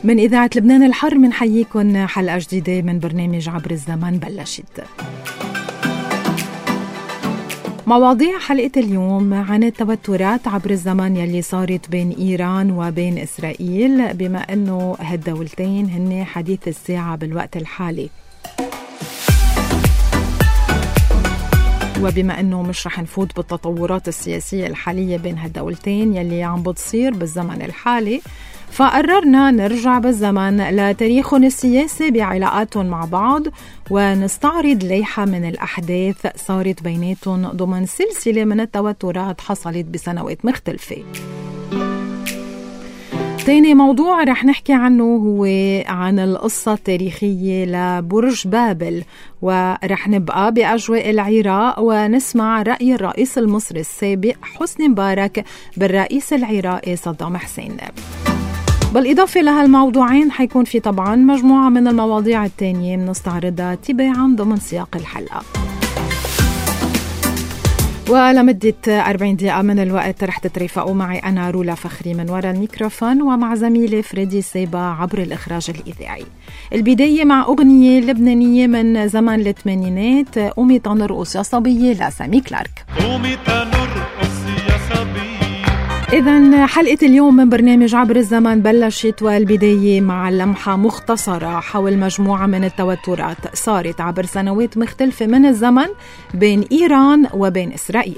من إذاعة لبنان الحر منحييكم حلقة جديدة من برنامج عبر الزمن بلشت. مواضيع حلقة اليوم عن التوترات عبر الزمن يلي صارت بين إيران وبين إسرائيل، بما أنه هالدولتين هن حديث الساعة بالوقت الحالي، وبما أنه مش رح نفوت بالتطورات السياسية الحالية بين هالدولتين يلي عم بتصير بالزمن الحالي، فقررنا نرجع بالزمن لتاريخهم السياسي بعلاقاتهم مع بعض ونستعرض ليحة من الأحداث صارت بيناتهم ضمن سلسلة من التوترات حصلت بسنوات مختلفة. تاني موضوع رح نحكي عنه هو عن القصة التاريخية لبرج بابل، ورح نبقى بأجواء العراق ونسمع رأي الرئيس المصري السابق حسني مبارك بالرئيس العراقي صدام حسين. بالإضافة لهالموضوعين حيكون في طبعا مجموعة من المواضيع التانية منستعرضها تباعا ضمن سياق الحلقة، ولمدة 40 دقيقة من الوقت رح تترافقوا معي أنا رولا فخري من وراء الميكروفون، ومع زميلي فريدي سيبا عبر الإخراج الإذاعي. البداية مع أغنية لبنانية من زمن الثمانينات، قومي تنرقص يا صبية لسامي كلارك. قومي تنرقص يا صبية. إذن حلقة اليوم من برنامج عبر الزمن بلشت، والبداية مع لمحة مختصرة حول مجموعة من التوترات صارت عبر سنوات مختلفة من الزمن بين إيران وبين إسرائيل.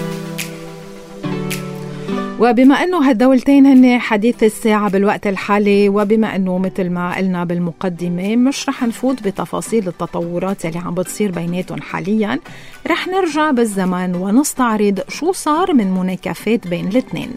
وبما أنه هالدولتين هن حديث الساعة بالوقت الحالي، وبما أنه مثل ما قلنا بالمقدمة مش رح نفوت بتفاصيل التطورات اللي عم بتصير بيناتهم حاليا، رح نرجع بالزمن ونستعرض شو صار من مناكفات بين الاثنين.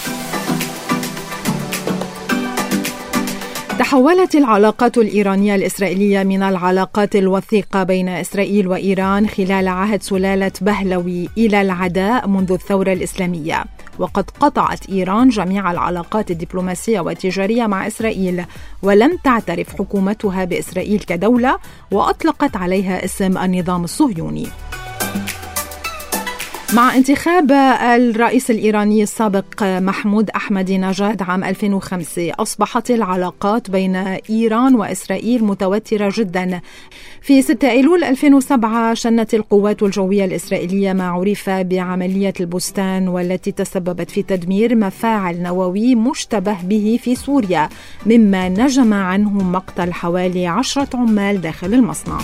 تحولت العلاقات الإيرانية الإسرائيلية من العلاقات الوثيقة بين إسرائيل وإيران خلال عهد سلالة بهلوي إلى العداء منذ الثورة الإسلامية، وقد قطعت إيران جميع العلاقات الدبلوماسية والتجارية مع إسرائيل، ولم تعترف حكومتها بإسرائيل كدولة، وأطلقت عليها اسم النظام الصهيوني. مع انتخاب الرئيس الإيراني السابق محمود أحمدي نژاد عام 2005 أصبحت العلاقات بين إيران وإسرائيل متوترة جدا. في 6 أيلول 2007 شنت القوات الجوية الإسرائيلية ما عرف بعملية البستان، والتي تسببت في تدمير مفاعل نووي مشتبه به في سوريا، مما نجم عنه مقتل حوالي 10 عمال داخل المصنع.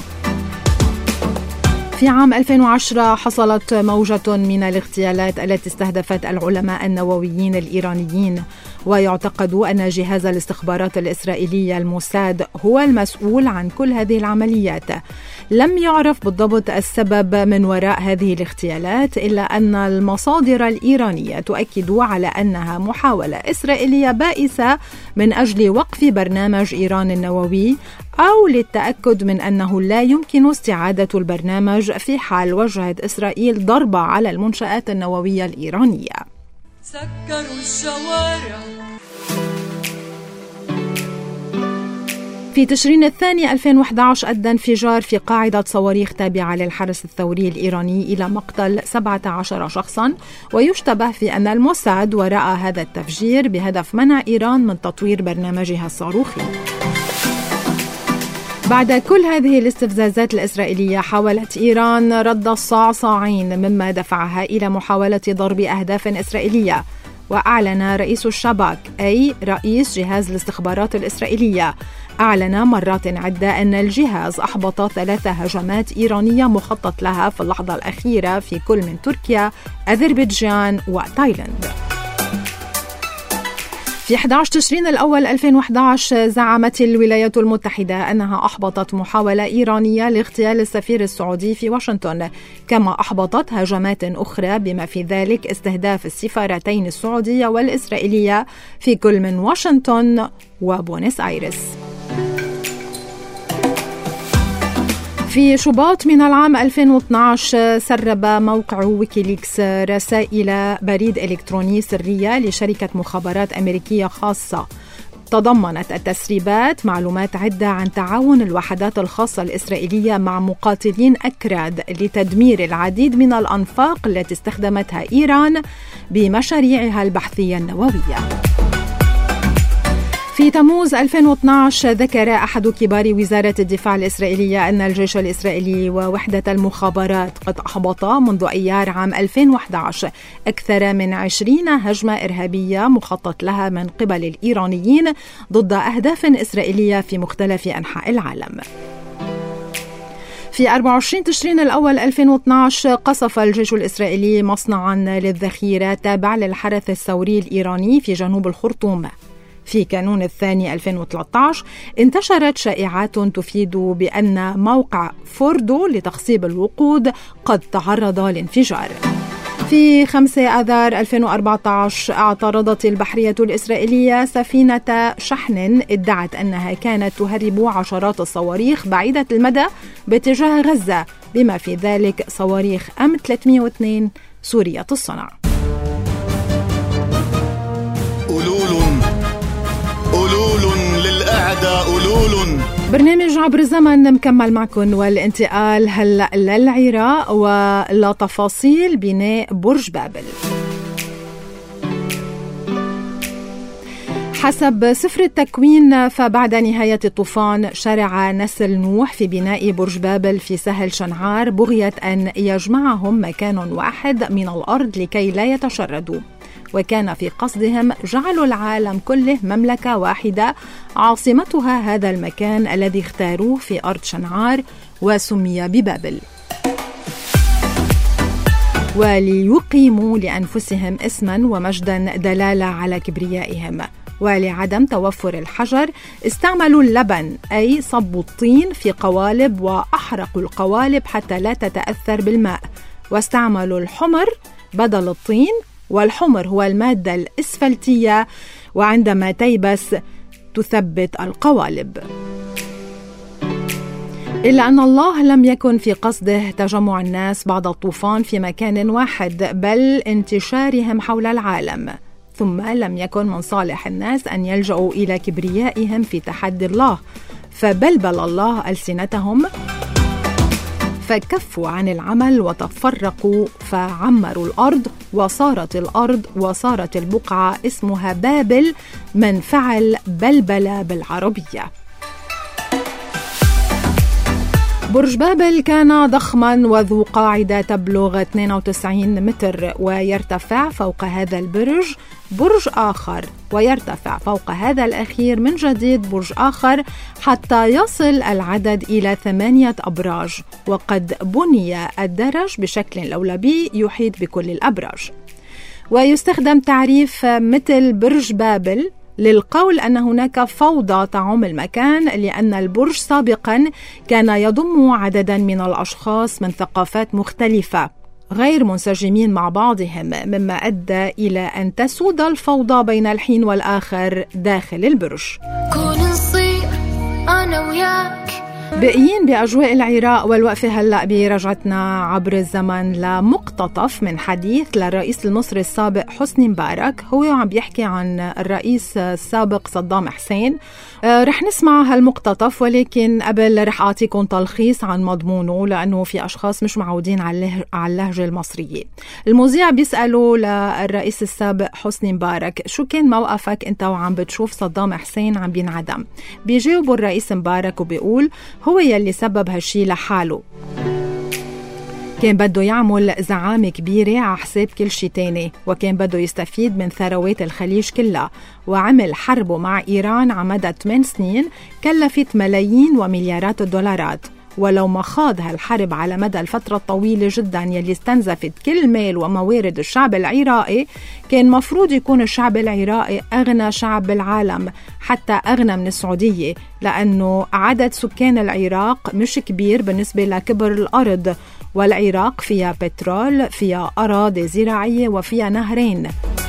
في عام 2010 حصلت موجة من الاغتيالات التي استهدفت العلماء النوويين الإيرانيين، ويعتقد أن جهاز الاستخبارات الإسرائيلية الموساد هو المسؤول عن كل هذه العمليات. لم يعرف بالضبط السبب من وراء هذه الاغتيالات، إلا أن المصادر الإيرانية تؤكد على أنها محاولة إسرائيلية بائسة من أجل وقف برنامج إيران النووي، أو للتأكد من أنه لا يمكن استعادة البرنامج في حال وجهت إسرائيل ضربة على المنشآت النووية الإيرانية. سكروا الشوارع. في تشرين الثاني 2011 أدى انفجار في قاعدة صواريخ تابعة للحرس الثوري الإيراني إلى مقتل 17 شخصا، ويشتبه في أن الموساد وراء هذا التفجير بهدف منع إيران من تطوير برنامجها الصاروخي. بعد كل هذه الاستفزازات الإسرائيلية حاولت إيران رد الصعصاعين، مما دفعها إلى محاولة ضرب أهداف إسرائيلية. وأعلن رئيس الشباك، أي رئيس جهاز الاستخبارات الإسرائيلية، أعلن مرات عدة أن الجهاز أحبط 3 هجمات إيرانية مخطط لها في اللحظة الأخيرة في كل من تركيا، أذربيجان وتايلاند. في 11 تشرين الأول 2011 زعمت الولايات المتحدة أنها أحبطت محاولة إيرانية لاغتيال السفير السعودي في واشنطن، كما أحبطت هجمات أخرى بما في ذلك استهداف السفارتين السعودية والإسرائيلية في كل من واشنطن وبونيس آيرس. في شباط من العام 2012 سرب موقع ويكيليكس رسائل بريد إلكتروني سرية لشركة مخابرات أمريكية خاصة. تضمنت التسريبات معلومات عدة عن تعاون الوحدات الخاصة الإسرائيلية مع مقاتلين أكراد لتدمير العديد من الأنفاق التي استخدمتها إيران بمشاريعها البحثية النووية. في في تموز 2012 ذكر أحد كبار وزارة الدفاع الإسرائيلية أن الجيش الإسرائيلي ووحدة المخابرات قد أحبطا منذ أيار عام 2011 أكثر من 20 هجمة إرهابية مخطط لها من قبل الإيرانيين ضد أهداف إسرائيلية في مختلف أنحاء العالم. في 24 تشرين الأول 2012 قصف الجيش الإسرائيلي مصنعاً للذخيرة تابع للحرس الثوري الإيراني في جنوب الخرطوم. في كانون الثاني 2013 انتشرت شائعات تفيد بأن موقع فوردو لتخصيب الوقود قد تعرض لانفجار. في 5 آذار 2014 اعترضت البحرية الإسرائيلية سفينة شحن ادعت أنها كانت تهرب عشرات الصواريخ بعيدة المدى باتجاه غزة، بما في ذلك صواريخ M302 سورية الصنع. أولول للأعداء أولول. برنامج عبر الزمن مكمل معكم، والانتقال هلأ للعراق ولتفاصيل بناء برج بابل. حسب سفر التكوين فبعد نهاية الطوفان شرع نسل نوح في بناء برج بابل في سهل شنعار بغية أن يجمعهم مكان واحد من الأرض لكي لا يتشردوا، وكان في قصدهم جعل العالم كله مملكة واحدة عاصمتها هذا المكان الذي اختاروه في أرض شنعار وسمي ببابل، وليقيموا لأنفسهم اسما ومجدا دلالة على كبريائهم. ولعدم توفر الحجر استعملوا اللبن، أي صبوا الطين في قوالب وأحرقوا القوالب حتى لا تتأثر بالماء، واستعملوا الحمر بدل الطين، والحمر هو المادة الإسفلتية وعندما تيبس تثبت القوالب. إلا أن الله لم يكن في قصده تجمع الناس بعد الطوفان في مكان واحد، بل انتشارهم حول العالم. ثم لم يكن من صالح الناس أن يلجأوا إلى كبريائهم في تحدي الله، فبلبل الله ألسنتهم فكفوا عن العمل وتفرقوا فعمروا الأرض، وصارت البقعة اسمها بابل من فعل بلبلة بالعربية. برج بابل كان ضخما وذو قاعدة تبلغ 92 متر، ويرتفع فوق هذا البرج برج آخر، ويرتفع فوق هذا الأخير من جديد برج آخر، حتى يصل العدد إلى 8 أبراج، وقد بني الدرج بشكل لولبي يحيط بكل الأبراج. ويستخدم تعريف مثل برج بابل للقول أن هناك فوضى تعم المكان، لأن البرج سابقا كان يضم عددا من الأشخاص من ثقافات مختلفة غير منسجمين مع بعضهم، مما أدى إلى أن تسود الفوضى بين الحين والآخر داخل البرج. كون نصير أنا وياك. باقيين بأجواء العراق، والوقفة هلأ برجعتنا عبر الزمن لمقتطف من حديث للرئيس المصري السابق حسني مبارك، هو عم بيحكي عن الرئيس السابق صدام حسين. رح نسمع هالمقتطف، ولكن قبل رح أعطيكم تلخيص عن مضمونه لأنه في أشخاص مش معودين على اللهجة المصرية. المذيع بيسألوا للرئيس السابق حسني مبارك شو كان موقفك أنت وعم بتشوف صدام حسين عم بينعدم؟ بيجاوب الرئيس مبارك وبيقول هو يلي سبب هالشي لحاله، كان بده يعمل زعامة كبيرة على حساب كل شي تاني، وكان بده يستفيد من ثروات الخليج كلها، وعمل حربه مع إيران على مدى 8 سنين كلفت ملايين ومليارات الدولارات. ولو ما خاض هالحرب على مدى الفترة الطويلة جدا يلي استنزفت كل مال وموارد الشعب العراقي، كان مفروض يكون الشعب العراقي أغنى شعب بالعالم، حتى أغنى من السعودية، لأنه عدد سكان العراق مش كبير بالنسبة لكبر الأرض، والعراق فيها بترول، فيها أراضي زراعية، وفيها نهرين،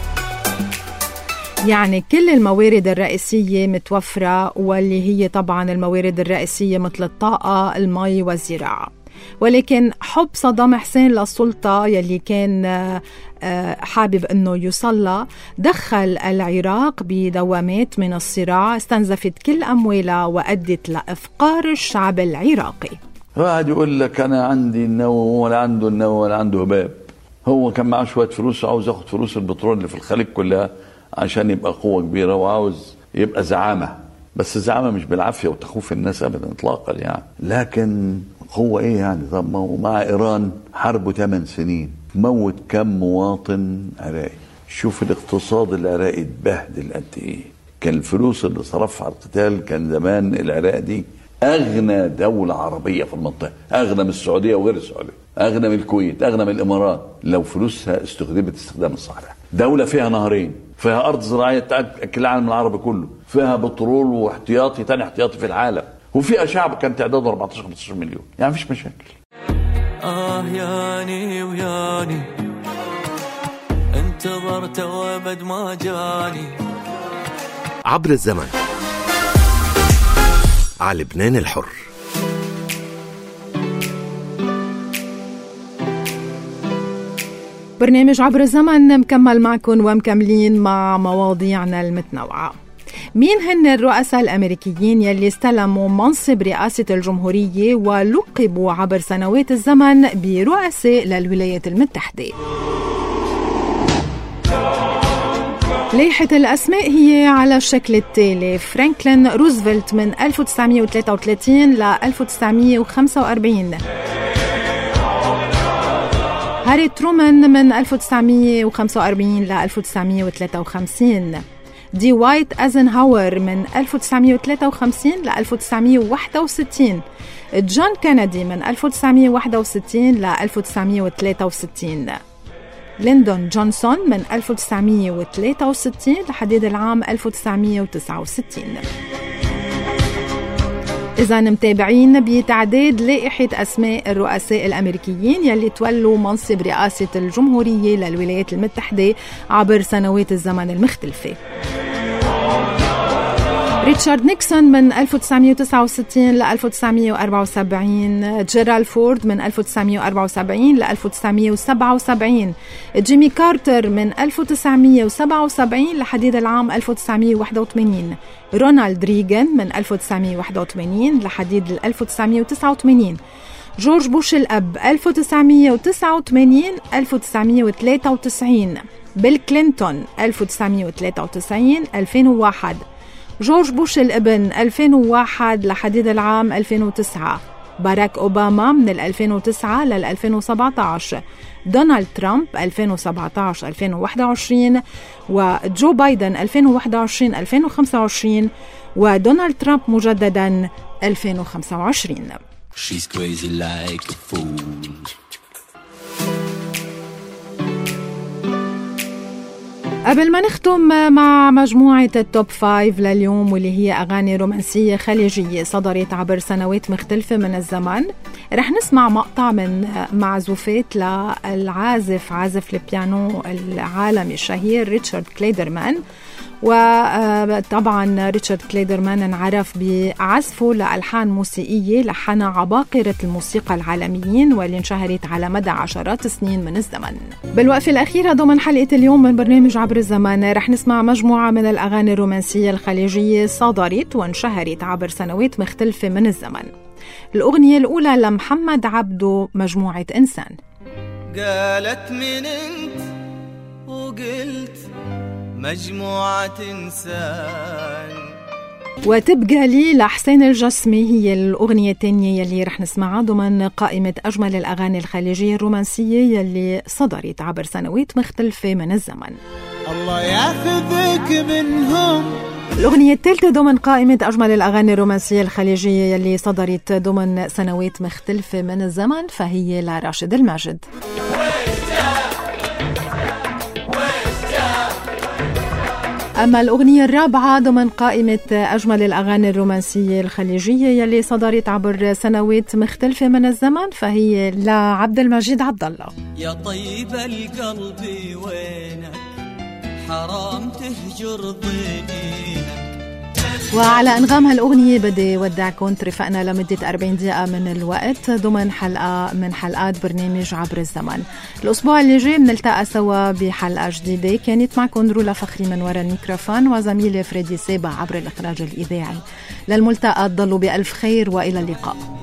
يعني كل الموارد الرئيسية متوفرة، واللي هي طبعا الموارد الرئيسية مثل الطاقة، المي والزراعة. ولكن حب صدام حسين للسلطة يلي كان حابب أنه يوصلها دخل العراق بدوامات من الصراع استنزفت كل أموالها وأدت لإفقار الشعب العراقي. واحد يقول لك أنا عندي النووي ولا عنده النووي ولا عنده هباب، هو كان معه شوية فلوس وعاوز ياخد فلوس البترول اللي في الخليج كلها عشان يبقى قوة كبيرة، وعاوز يبقى زعامة، بس الزعامة مش بالعافية وتخوف الناس أبدا إطلاقا يعني، لكن هو إيه يعني؟ طب ما هو مع إيران حربه 8 سنين، موت كم مواطن عراقي، شوف الاقتصاد العراقي اتبهدل قد إيه. كان الفلوس اللي صرفها على القتال، كان زمان العراق دي أغنى دولة عربية في المنطقة، أغنى من السعودية وغير السعودية، أغنى من الكويت، أغنى من الإمارات، لو فلوسها استخدمت استخدام الصحيح. دولة فيها نهرين، فيها أرض زراعية تأكل العالم العربي كله، فيها بترول واحتياطي تاني احتياطي في العالم، وفيها شعب كان تعداده 14-15 مليون، يعني مفيش مشاكل. ياني وياني انتظرت وابد ما جاني. عبر الزمن على لبنان الحر. برنامج عبر الزمن مكمل معكم ومكملين مع مواضيعنا المتنوعة. مين هن الرؤساء الأمريكيين يلي استلموا منصب رئاسة الجمهورية ولقبوا عبر سنوات الزمن برؤساء للولايات المتحدة؟ لائحة الأسماء هي على الشكل التالي: فرانكلين روزفلت من 1933 ل 1945، هاري ترومان من 1945 ل 1953، دي وايت أيزنهاور من 1953 ل 1961، جون كينيدي من 1961 ل 1963، ليندون جونسون من 1963 لحديد العام 1969. إذا متابعين بتعداد لائحة أسماء الرؤساء الأمريكيين يلي تولوا منصب رئاسة الجمهورية للولايات المتحدة عبر سنوات الزمن المختلفة: ريتشارد نيكسون من 1969 ل 1974، جيرالد فورد من 1974 ل 1977، جيمي كارتر من 1977 لحديد العام 1981، رونالد ريغان من 1981 لحديد 1989، جورج بوش الأب 1989 1993، بيل كلينتون 1993 2001، جورج بوش الابن 2001 لحديد العام 2009، باراك أوباما من 2009 لل 2017، دونالد ترامب 2017 2021، وجو بايدن 2021 2025، ودونالد ترامب مجددا 2025. She's crazy like a fool. قبل ما نختم مع مجموعة التوب 5 لليوم، واللي هي أغاني رومانسية خليجية صدرت عبر سنوات مختلفة من الزمن، رح نسمع مقطع من معزوفات عازف البيانو العالمي الشهير ريتشارد كليدرمان. وطبعا ريتشارد كليدرمان انعرف بعزفه لألحان موسيقية لحنها عباقرة الموسيقى العالميين واللي انشهرت على مدى عشرات السنين من الزمن. بالوقفة الأخيرة ضمن حلقة اليوم من برنامج عبر الزمن رح نسمع مجموعة من الأغاني الرومانسية الخليجية صدرت وانشهرت عبر سنوات مختلفة من الزمن. الأغنية الأولى لمحمد عبدو، مجموعة إنسان. قالت من انت وقلت مجموعة إنسان. وتبقى لي لحسين الجسمي هي الأغنية الثانية يلي رح نسمعها ضمن قائمة أجمل الأغاني الخليجية الرومانسية يلي صدرت عبر سنوات مختلفة من الزمن. الله ياخذك منهم. الأغنية الثالثة ضمن قائمة أجمل الأغاني الرومانسية الخليجية يلي صدرت ضمن سنوات مختلفة من الزمن فهي لراشد الماجد. أما الأغنية الرابعة ضمن قائمة أجمل الأغاني الرومانسية الخليجية يلي صدرت عبر سنوات مختلفة من الزمن فهي لعبد المجيد عبد الله. يا طيب القلب وينك حرام تهجر ضنينك. وعلى أنغام هالأغنية بدي ودعكم، ترفقنا لمدة 40 دقيقة من الوقت ضمن حلقة من حلقات برنامج عبر الزمن. الأسبوع اللي جاي بنلتقى سوا بحلقة جديدة. كانت معكم رولا فخري من وراء الميكروفون وزميلي فريدي سيبا عبر الإخراج الإذاعي. للملتقى، تضلوا بألف خير وإلى اللقاء.